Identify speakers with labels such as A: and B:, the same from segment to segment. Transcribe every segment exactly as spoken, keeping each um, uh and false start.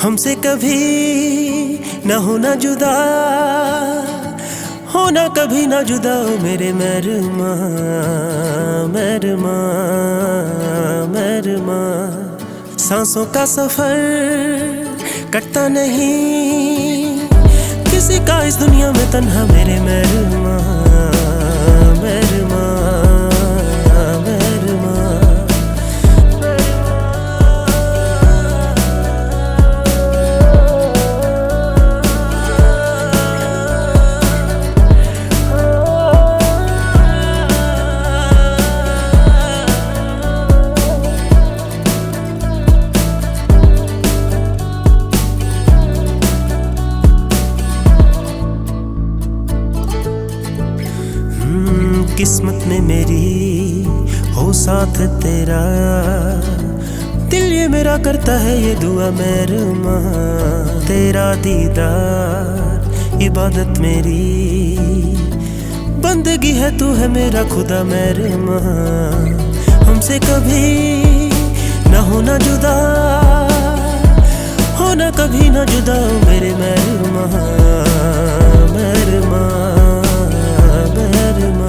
A: हमसे कभी न होना जुदा, होना कभी ना जुदा ओ मेरे मेहरमा मेहरमा मेहरमा। सांसों का सफर कटता नहीं किसी का इस दुनिया में तन्हा मेरे मेहरमा मेहरमा मेहरमा। किस्मत में मेरी हो साथ तेरा, दिल ये मेरा करता है ये दुआ मेहरमा। तेरा दीदार इबादत मेरी, बंदगी है तू है मेरा खुदा मेहरमा। हमसे कभी न होना जुदा, होना कभी ना जुदा मेरे मेहरमा मेहरमा मेहरमा।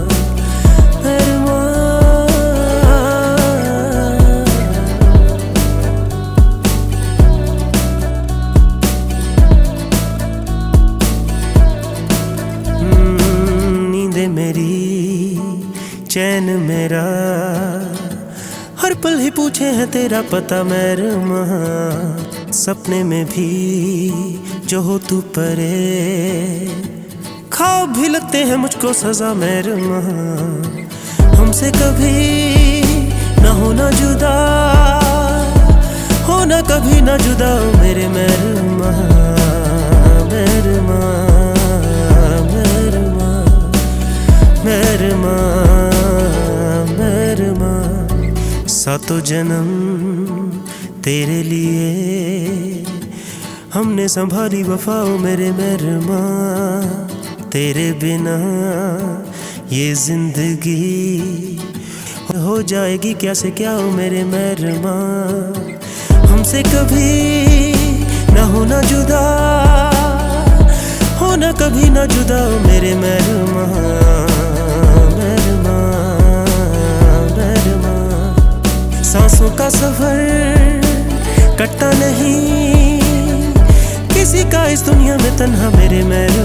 A: मेरी चैन मेरा हर पल ही पूछे है तेरा पता मेहरमा। सपने में भी जो हो तू परे, ख्वाब भी लगते हैं मुझको सजा मेहरमा। हमसे कभी न होना जुदा, होना कभी ना जुदा मेरे मेहरमा मेहरमा मेहरमा मेहरमा। सातों जन्म तेरे लिए हमने संभाली वफाओ मेरे मेहरमा। तेरे बिना ये जिंदगी हो जाएगी क्या से क्या हो मेरे मेहरमा। हमसे कभी न होना जुदा, होना कभी ना जुदा मेरे मेहरमा मेहरमा मेहरमा। सांसों का सफर कटता नहीं किसी का इस दुनिया में तन्हा मेरे मेहरमा।